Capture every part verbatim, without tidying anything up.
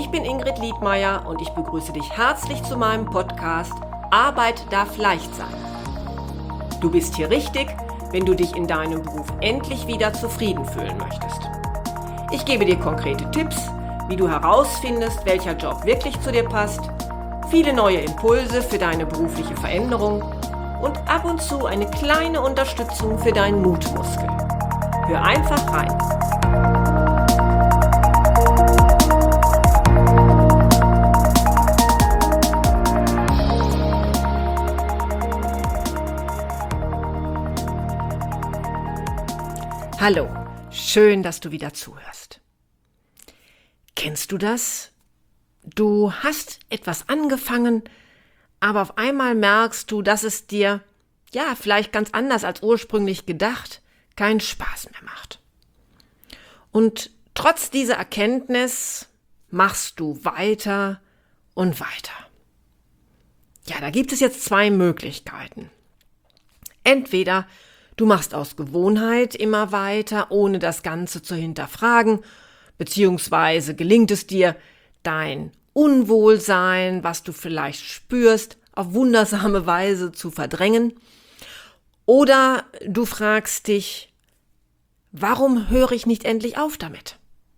Ich bin Ingrid Liedmeier und ich begrüße dich herzlich zu meinem Podcast Arbeit darf leicht sein. Du bist hier richtig, wenn du dich in deinem Beruf endlich wieder zufrieden fühlen möchtest. Ich gebe dir konkrete Tipps, wie du herausfindest, welcher Job wirklich zu dir passt, viele neue Impulse für deine berufliche Veränderung und ab und zu eine kleine Unterstützung für deinen Mutmuskel. Hör einfach rein. Hallo, schön, dass du wieder zuhörst. Kennst du das? Du hast etwas angefangen, aber auf einmal merkst du, dass es dir, ja, vielleicht ganz anders als ursprünglich gedacht, keinen Spaß mehr macht. Und trotz dieser Erkenntnis machst du weiter und weiter. Ja, da gibt es jetzt zwei Möglichkeiten. Entweder du machst aus Gewohnheit immer weiter, ohne das Ganze zu hinterfragen, beziehungsweise gelingt es dir, dein Unwohlsein, was du vielleicht spürst, auf wundersame Weise zu verdrängen. Oder du fragst dich, warum höre ich nicht endlich auf damit?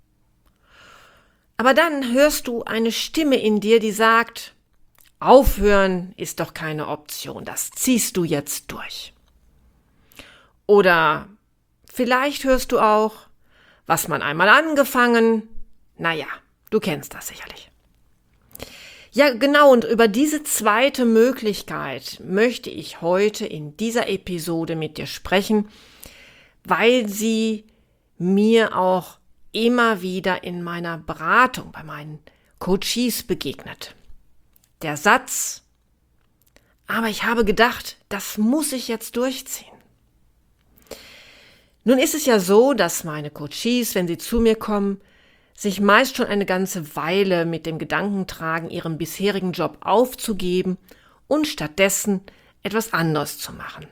Aber dann hörst du eine Stimme in dir, die sagt, aufhören ist doch keine Option, das ziehst du jetzt durch. Oder vielleicht hörst du auch, was man einmal angefangen, naja, du kennst das sicherlich. Ja, genau, und über diese zweite Möglichkeit möchte ich heute in dieser Episode mit dir sprechen, weil sie mir auch immer wieder in meiner Beratung bei meinen Coaches begegnet. Der Satz, aber ich habe gedacht, das muss ich jetzt durchziehen. Nun ist es ja so, dass meine Coaches, wenn sie zu mir kommen, sich meist schon eine ganze Weile mit dem Gedanken tragen, ihren bisherigen Job aufzugeben und stattdessen etwas anderes zu machen.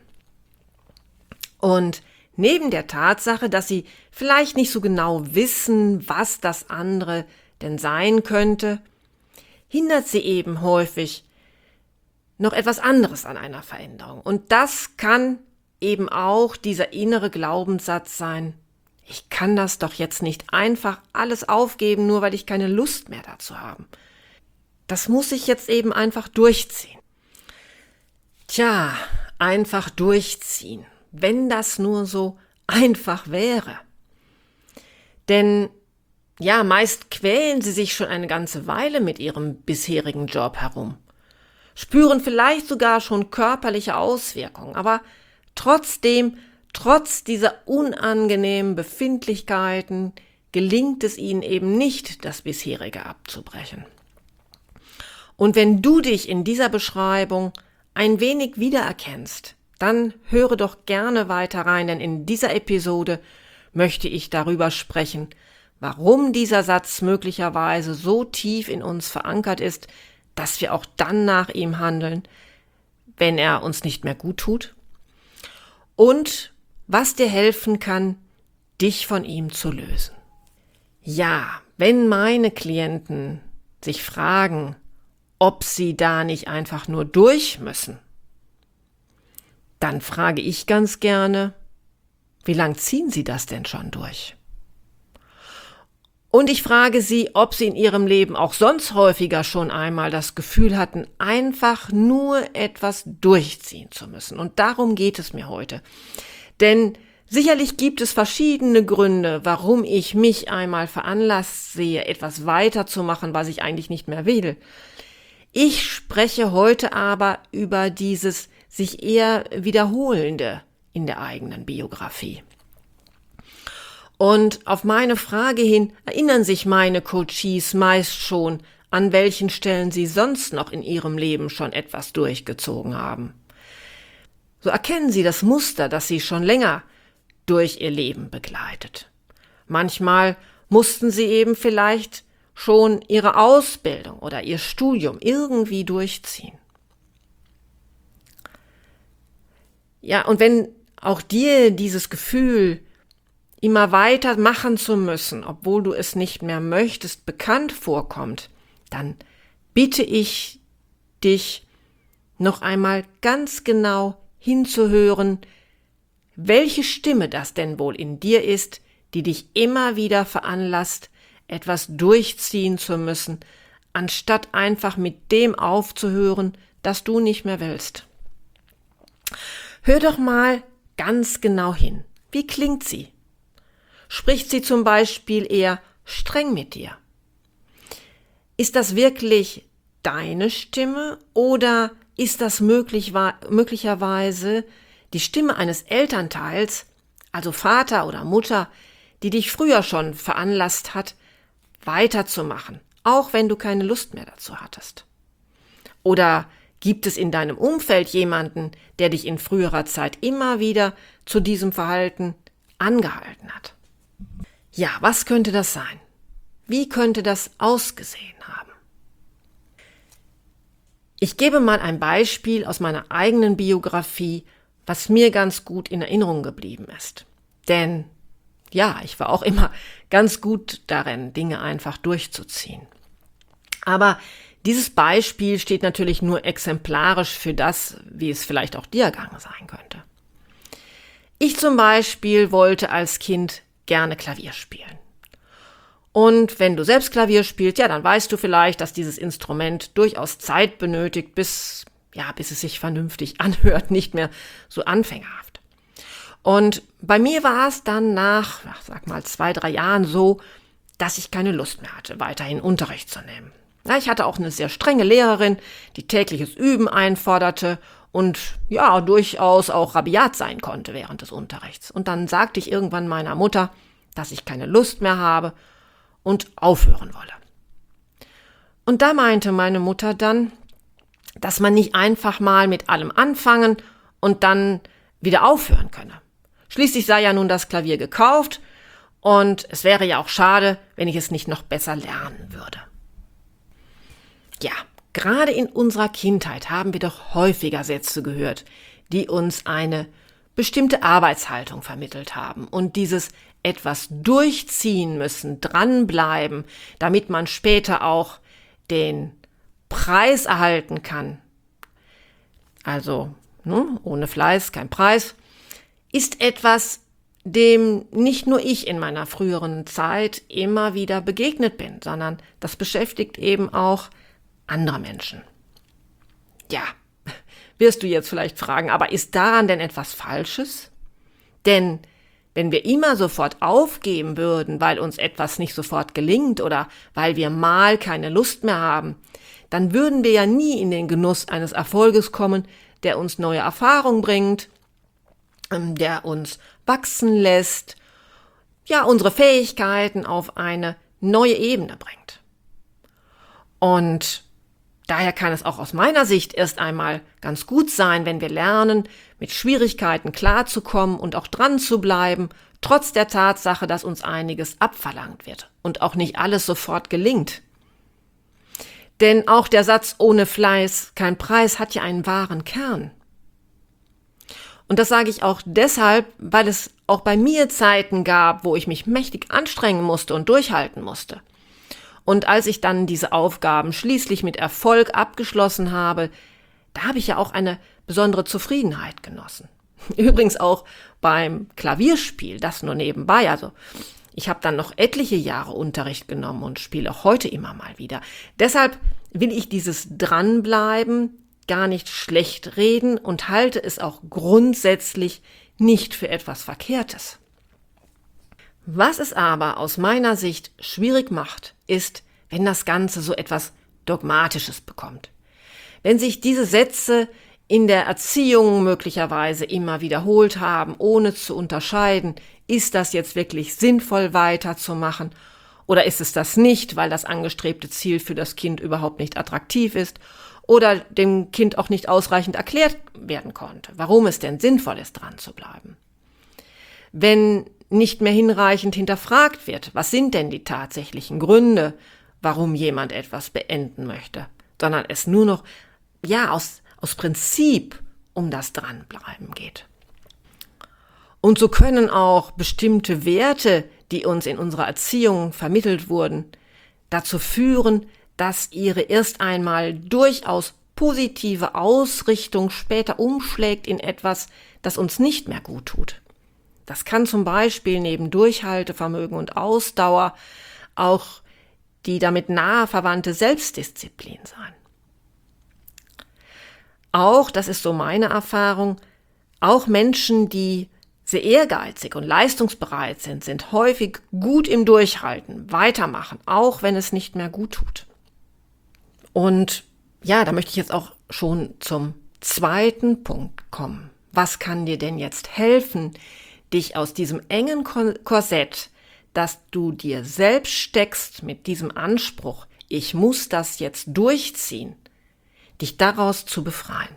Und neben der Tatsache, dass sie vielleicht nicht so genau wissen, was das andere denn sein könnte, hindert sie eben häufig noch etwas anderes an einer Veränderung. Und das kann eben auch dieser innere Glaubenssatz sein, ich kann das doch jetzt nicht einfach alles aufgeben, nur weil ich keine Lust mehr dazu habe. Das muss ich jetzt eben einfach durchziehen. Tja, einfach durchziehen, wenn das nur so einfach wäre. Denn ja, meist quälen sie sich schon eine ganze Weile mit ihrem bisherigen Job herum, spüren vielleicht sogar schon körperliche Auswirkungen, aber Trotzdem, trotz dieser unangenehmen Befindlichkeiten, gelingt es ihnen eben nicht, das bisherige abzubrechen. Und wenn du dich in dieser Beschreibung ein wenig wiedererkennst, dann höre doch gerne weiter rein, denn in dieser Episode möchte ich darüber sprechen, warum dieser Satz möglicherweise so tief in uns verankert ist, dass wir auch dann nach ihm handeln, wenn er uns nicht mehr gut tut. Und was dir helfen kann, dich von ihm zu lösen. Ja, wenn meine Klienten sich fragen, ob sie da nicht einfach nur durch müssen, dann frage ich ganz gerne, wie lang ziehen sie das denn schon durch? Und ich frage sie, ob sie in ihrem Leben auch sonst häufiger schon einmal das Gefühl hatten, einfach nur etwas durchziehen zu müssen. Und darum geht es mir heute. Denn sicherlich gibt es verschiedene Gründe, warum ich mich einmal veranlasst sehe, etwas weiterzumachen, was ich eigentlich nicht mehr will. Ich spreche heute aber über dieses sich eher Wiederholende in der eigenen Biografie. Und auf meine Frage hin erinnern sich meine Coaches meist schon, an welchen Stellen sie sonst noch in ihrem Leben schon etwas durchgezogen haben. So erkennen sie das Muster, das sie schon länger durch ihr Leben begleitet. Manchmal mussten sie eben vielleicht schon ihre Ausbildung oder ihr Studium irgendwie durchziehen. Ja, und wenn auch dir dieses Gefühl immer weiter machen zu müssen, obwohl du es nicht mehr möchtest, bekannt vorkommt, dann bitte ich dich, noch einmal ganz genau hinzuhören, welche Stimme das denn wohl in dir ist, die dich immer wieder veranlasst, etwas durchziehen zu müssen, anstatt einfach mit dem aufzuhören, das du nicht mehr willst. Hör doch mal ganz genau hin. Wie klingt sie? Spricht sie zum Beispiel eher streng mit dir? Ist das wirklich deine Stimme oder ist das möglich, möglicherweise die Stimme eines Elternteils, also Vater oder Mutter, die dich früher schon veranlasst hat, weiterzumachen, auch wenn du keine Lust mehr dazu hattest? Oder gibt es in deinem Umfeld jemanden, der dich in früherer Zeit immer wieder zu diesem Verhalten angehalten hat? Ja, was könnte das sein? Wie könnte das ausgesehen haben? Ich gebe mal ein Beispiel aus meiner eigenen Biografie, was mir ganz gut in Erinnerung geblieben ist. Denn ja, ich war auch immer ganz gut darin, Dinge einfach durchzuziehen. Aber dieses Beispiel steht natürlich nur exemplarisch für das, wie es vielleicht auch dir ergangen sein könnte. Ich zum Beispiel wollte als Kind gerne Klavier spielen. Und wenn du selbst Klavier spielst, ja, dann weißt du vielleicht, dass dieses Instrument durchaus Zeit benötigt, bis, ja, bis es sich vernünftig anhört, nicht mehr so anfängerhaft. Und bei mir war es dann nach, sag mal, zwei, drei Jahren so, dass ich keine Lust mehr hatte, weiterhin Unterricht zu nehmen. Ja, ich hatte auch eine sehr strenge Lehrerin, die tägliches Üben einforderte und ja, durchaus auch rabiat sein konnte während des Unterrichts. Und dann sagte ich irgendwann meiner Mutter, dass ich keine Lust mehr habe und aufhören wolle. Und da meinte meine Mutter dann, dass man nicht einfach mal mit allem anfangen und dann wieder aufhören könne. Schließlich sei ja nun das Klavier gekauft und es wäre ja auch schade, wenn ich es nicht noch besser lernen würde. Ja, gerade in unserer Kindheit haben wir doch häufiger Sätze gehört, die uns eine bestimmte Arbeitshaltung vermittelt haben und dieses etwas durchziehen müssen, dranbleiben, damit man später auch den Preis erhalten kann. Also, ne, ohne Fleiß kein Preis, ist etwas, dem nicht nur ich in meiner früheren Zeit immer wieder begegnet bin, sondern das beschäftigt eben auch andere Menschen. Ja, wirst du jetzt vielleicht fragen, aber ist daran denn etwas Falsches? Denn wenn wir immer sofort aufgeben würden, weil uns etwas nicht sofort gelingt oder weil wir mal keine Lust mehr haben, dann würden wir ja nie in den Genuss eines Erfolges kommen, der uns neue Erfahrungen bringt, der uns wachsen lässt, ja, unsere Fähigkeiten auf eine neue Ebene bringt. Und daher kann es auch aus meiner Sicht erst einmal ganz gut sein, wenn wir lernen, mit Schwierigkeiten klarzukommen und auch dran zu bleiben, trotz der Tatsache, dass uns einiges abverlangt wird und auch nicht alles sofort gelingt. Denn auch der Satz ohne Fleiß kein Preis hat ja einen wahren Kern. Und das sage ich auch deshalb, weil es auch bei mir Zeiten gab, wo ich mich mächtig anstrengen musste und durchhalten musste. Und als ich dann diese Aufgaben schließlich mit Erfolg abgeschlossen habe, da habe ich ja auch eine besondere Zufriedenheit genossen. Übrigens auch beim Klavierspiel, das nur nebenbei. Also ich habe dann noch etliche Jahre Unterricht genommen und spiele auch heute immer mal wieder. Deshalb will ich dieses Dranbleiben gar nicht schlecht reden und halte es auch grundsätzlich nicht für etwas Verkehrtes. Was es aber aus meiner Sicht schwierig macht, ist, wenn das Ganze so etwas Dogmatisches bekommt. Wenn sich diese Sätze in der Erziehung möglicherweise immer wiederholt haben, ohne zu unterscheiden, ist das jetzt wirklich sinnvoll weiterzumachen oder ist es das nicht, weil das angestrebte Ziel für das Kind überhaupt nicht attraktiv ist oder dem Kind auch nicht ausreichend erklärt werden konnte, warum es denn sinnvoll ist, dran zu bleiben. Wenn nicht mehr hinreichend hinterfragt wird, was sind denn die tatsächlichen Gründe, warum jemand etwas beenden möchte, sondern es nur noch, ja, aus, aus Prinzip um das Dranbleiben geht. Und so können auch bestimmte Werte, die uns in unserer Erziehung vermittelt wurden, dazu führen, dass ihre erst einmal durchaus positive Ausrichtung später umschlägt in etwas, das uns nicht mehr gut tut. Das kann zum Beispiel neben Durchhaltevermögen und Ausdauer auch die damit nahe verwandte Selbstdisziplin sein. Auch, das ist so meine Erfahrung, auch Menschen, die sehr ehrgeizig und leistungsbereit sind, sind häufig gut im Durchhalten, weitermachen, auch wenn es nicht mehr gut tut. Und ja, da möchte ich jetzt auch schon zum zweiten Punkt kommen. Was kann dir denn jetzt helfen, dich aus diesem engen Korsett, das du dir selbst steckst mit diesem Anspruch, ich muss das jetzt durchziehen, dich daraus zu befreien?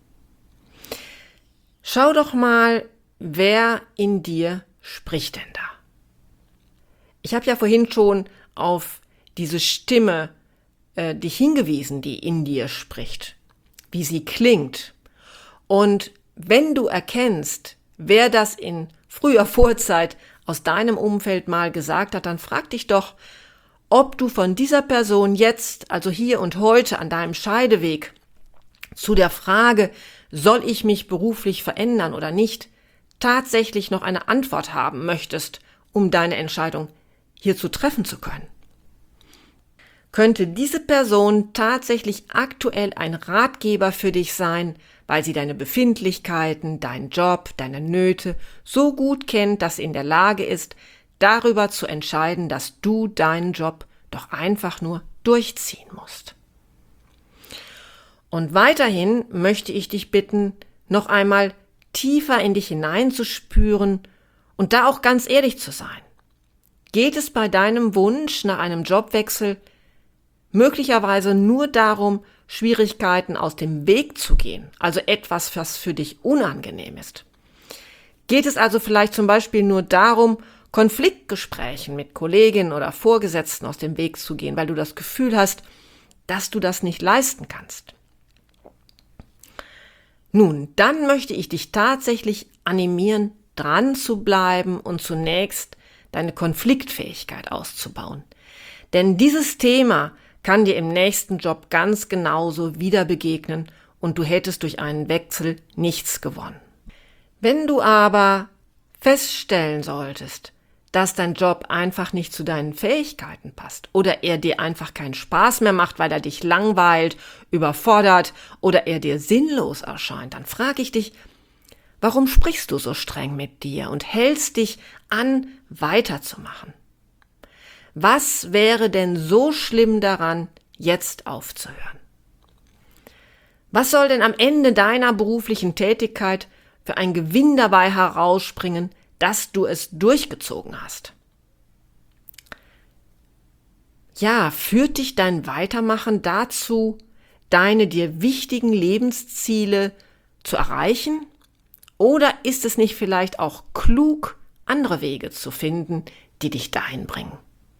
Schau doch mal, wer in dir spricht denn da? Ich habe ja vorhin schon auf diese Stimme äh, dich hingewiesen, die in dir spricht, wie sie klingt. Und wenn du erkennst, wer das in früher Vorzeit aus deinem Umfeld mal gesagt hat, dann frag dich doch, ob du von dieser Person jetzt, also hier und heute an deinem Scheideweg, zu der Frage, soll ich mich beruflich verändern oder nicht, tatsächlich noch eine Antwort haben möchtest, um deine Entscheidung hierzu treffen zu können. Könnte diese Person tatsächlich aktuell ein Ratgeber für dich sein, weil sie deine Befindlichkeiten, deinen Job, deine Nöte so gut kennt, dass sie in der Lage ist, darüber zu entscheiden, dass du deinen Job doch einfach nur durchziehen musst. Und weiterhin möchte ich dich bitten, noch einmal tiefer in dich hineinzuspüren und da auch ganz ehrlich zu sein. Geht es bei deinem Wunsch nach einem Jobwechsel möglicherweise nur darum, Schwierigkeiten aus dem Weg zu gehen, also etwas, was für dich unangenehm ist? Geht es also vielleicht zum Beispiel nur darum, Konfliktgesprächen mit Kolleginnen oder Vorgesetzten aus dem Weg zu gehen, weil du das Gefühl hast, dass du das nicht leisten kannst? Nun, dann möchte ich dich tatsächlich animieren, dran zu bleiben und zunächst deine Konfliktfähigkeit auszubauen. Denn dieses Thema kann dir im nächsten Job ganz genauso wieder begegnen und du hättest durch einen Wechsel nichts gewonnen. Wenn du aber feststellen solltest, dass dein Job einfach nicht zu deinen Fähigkeiten passt oder er dir einfach keinen Spaß mehr macht, weil er dich langweilt, überfordert oder er dir sinnlos erscheint, dann frage ich dich, warum sprichst du so streng mit dir und hältst dich an, weiterzumachen? Was wäre denn so schlimm daran, jetzt aufzuhören? Was soll denn am Ende deiner beruflichen Tätigkeit für ein Gewinn dabei herausspringen, dass du es durchgezogen hast? Ja, führt dich dein Weitermachen dazu, deine dir wichtigen Lebensziele zu erreichen? Oder ist es nicht vielleicht auch klug, andere Wege zu finden, die dich dahin bringen?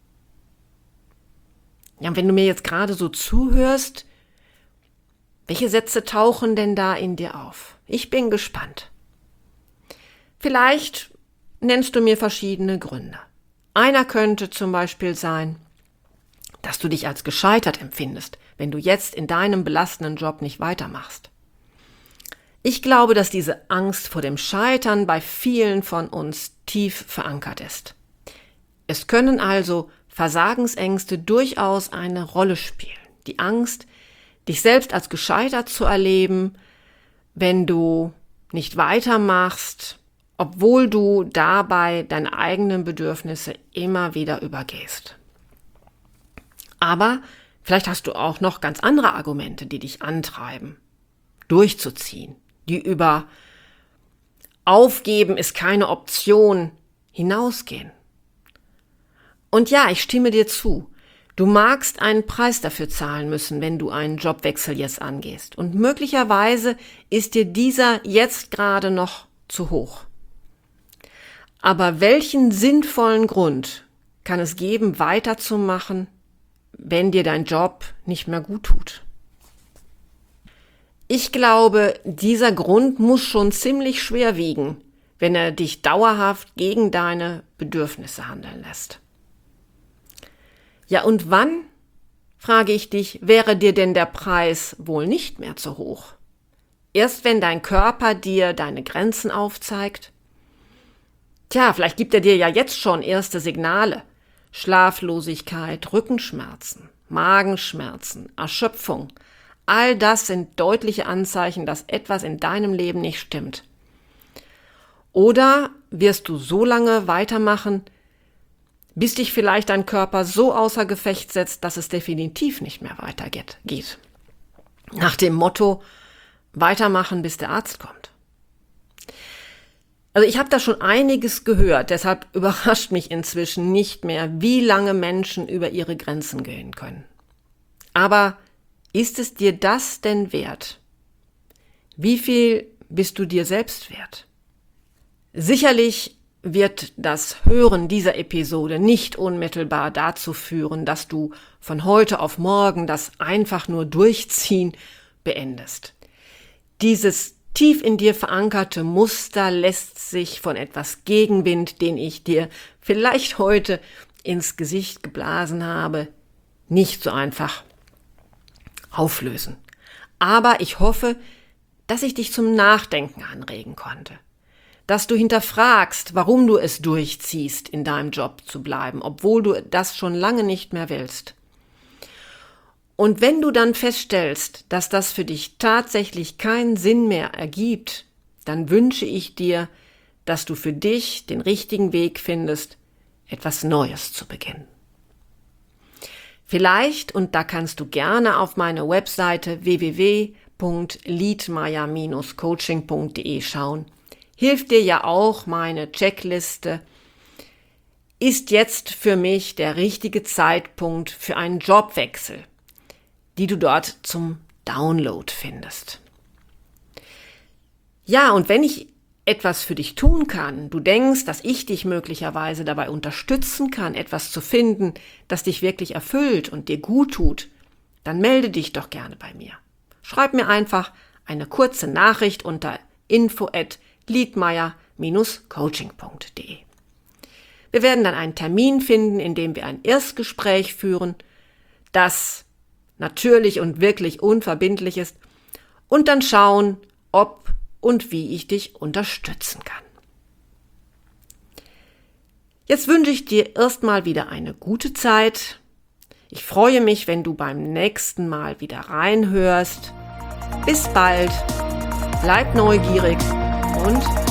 Ja, und wenn du mir jetzt gerade so zuhörst, welche Sätze tauchen denn da in dir auf? Ich bin gespannt. Vielleicht nennst du mir verschiedene Gründe. Einer könnte zum Beispiel sein, dass du dich als gescheitert empfindest, wenn du jetzt in deinem belastenden Job nicht weitermachst. Ich glaube, dass diese Angst vor dem Scheitern bei vielen von uns tief verankert ist. Es können also Versagensängste durchaus eine Rolle spielen. Die Angst, dich selbst als gescheitert zu erleben, wenn du nicht weitermachst, obwohl du dabei deine eigenen Bedürfnisse immer wieder übergehst. Aber vielleicht hast du auch noch ganz andere Argumente, die dich antreiben, durchzuziehen, die über Aufgeben ist keine Option hinausgehen. Und ja, ich stimme dir zu. Du magst einen Preis dafür zahlen müssen, wenn du einen Jobwechsel jetzt angehst. Und möglicherweise ist dir dieser jetzt gerade noch zu hoch. Aber welchen sinnvollen Grund kann es geben, weiterzumachen, wenn dir dein Job nicht mehr gut tut? Ich glaube, dieser Grund muss schon ziemlich schwer wiegen, wenn er dich dauerhaft gegen deine Bedürfnisse handeln lässt. Ja, und wann, frage ich dich, wäre dir denn der Preis wohl nicht mehr zu hoch? Erst wenn dein Körper dir deine Grenzen aufzeigt? Tja, vielleicht gibt er dir ja jetzt schon erste Signale. Schlaflosigkeit, Rückenschmerzen, Magenschmerzen, Erschöpfung. All das sind deutliche Anzeichen, dass etwas in deinem Leben nicht stimmt. Oder wirst du so lange weitermachen, bis dich vielleicht dein Körper so außer Gefecht setzt, dass es definitiv nicht mehr weitergeht. Nach dem Motto, weitermachen, bis der Arzt kommt. Also ich habe da schon einiges gehört, deshalb überrascht mich inzwischen nicht mehr, wie lange Menschen über ihre Grenzen gehen können. Aber ist es dir das denn wert? Wie viel bist du dir selbst wert? Sicherlich wird das Hören dieser Episode nicht unmittelbar dazu führen, dass du von heute auf morgen das einfach nur Durchziehen beendest. Dieses tief in dir verankerte Muster lässt sich von etwas Gegenwind, den ich dir vielleicht heute ins Gesicht geblasen habe, nicht so einfach auflösen. Aber ich hoffe, dass ich dich zum Nachdenken anregen konnte. Dass du hinterfragst, warum du es durchziehst, in deinem Job zu bleiben, obwohl du das schon lange nicht mehr willst. Und wenn du dann feststellst, dass das für dich tatsächlich keinen Sinn mehr ergibt, dann wünsche ich dir, dass du für dich den richtigen Weg findest, etwas Neues zu beginnen. Vielleicht, und da kannst du gerne auf meine Webseite w w w punkt liedmeier Bindestrich coaching punkt de schauen, hilft dir ja auch meine Checkliste. Ist jetzt für mich der richtige Zeitpunkt für einen Jobwechsel, die du dort zum Download findest. Ja, und wenn ich etwas für dich tun kann, du denkst, dass ich dich möglicherweise dabei unterstützen kann, etwas zu finden, das dich wirklich erfüllt und dir gut tut, dann melde dich doch gerne bei mir. Schreib mir einfach eine kurze Nachricht unter info at liedmeier Bindestrich coaching punkt de. Wir werden dann einen Termin finden, in dem wir ein Erstgespräch führen, das natürlich und wirklich unverbindlich ist, und dann schauen, ob und wie ich dich unterstützen kann. Jetzt wünsche ich dir erstmal wieder eine gute Zeit. Ich freue mich, wenn du beim nächsten Mal wieder reinhörst. Bis bald, bleib neugierig und